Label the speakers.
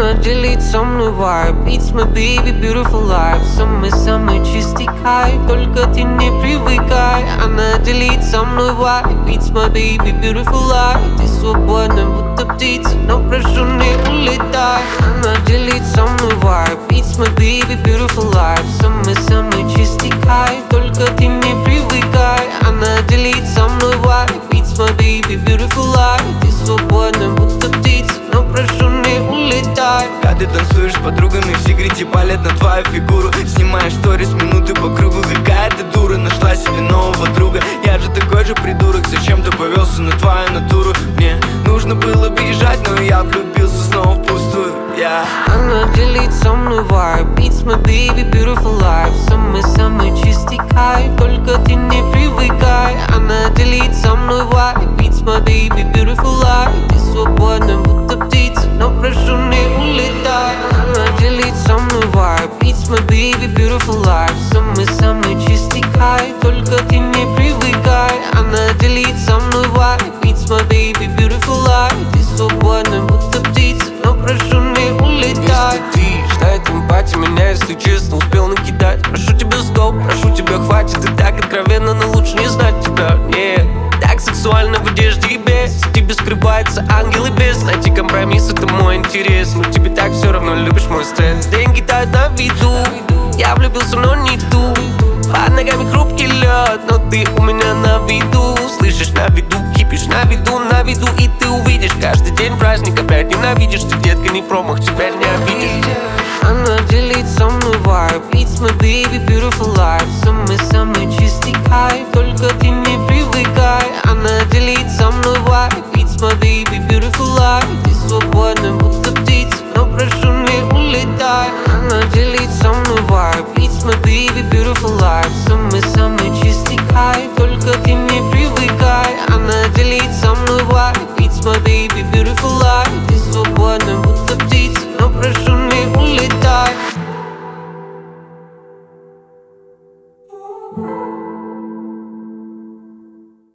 Speaker 1: Она делит со мной vibe. It's my baby, beautiful life. Самый-самый чистый кайф, только ты не привыкай. Она делит со мной vibe. It's my baby, beautiful life. Ты свободна, будто птица, но прошу, не улетай. Она делит со мной vibe. It's my baby, beautiful life. Самый-самый чистый кайф, только ты не привыкай. Она делит со мной vibe. It's my baby, beautiful life. Ты свободна, будто птица, но прошу, не улетай.
Speaker 2: Когда ты танцуешь с подругами, в секрете палят на твою фигуру. Снимаешь сторис минуты по кругу. Какая ты дура, нашла себе нового друга. Я же такой же придурок, зачем ты повелся на твою натуру? Мне нужно было бежать, но я влюбился снова впустую.
Speaker 1: Она делит со мной vibe. It's my baby, beautiful life. Самый-самый чистый кайф, только ты не привыкай. Она делит со мной vibe. It's my baby, beautiful life. Ты свободна, будто птица, но прошу, не улетай. Она делит со мной vibe. It's my baby, beautiful life. Самый-самый чистый кайф, только ты не привыкай. Она делит со мной vibe. It's my baby, beautiful life. Ты свободна, будто птица, но прошу, не улетай. Ждает эмпатия меня, если честно, успел накидать. Прошу тебя, стоп, прошу тебя, хватит. Ты так откровенно, но лучше не знать тебя. Нет, так сексуально в одежде и без. В тебе скрывается ангел и бес. Найти компромисс, это мой интерес. Но тебе так все равно, любишь мой стресс. Деньги тают на виду. Я влюбился, но не ту. Под ногами хрупкий лед, но ты у меня на виду. Слышишь, на виду, кипишь, на виду. И ты увидишь, каждый день праздник. Опять ненавидишь, ты, детка, не промах, тебя не